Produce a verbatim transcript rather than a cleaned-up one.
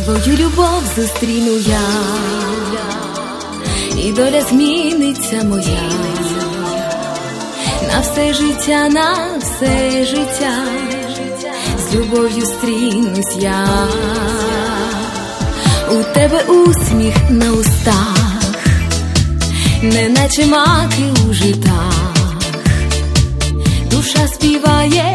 Твою любов зустріну я, і доля зміниться моя. На все життя, на все життя, з любов'ю стрінусь я. У тебе усміх на устах, неначе маки у житах. Душа співає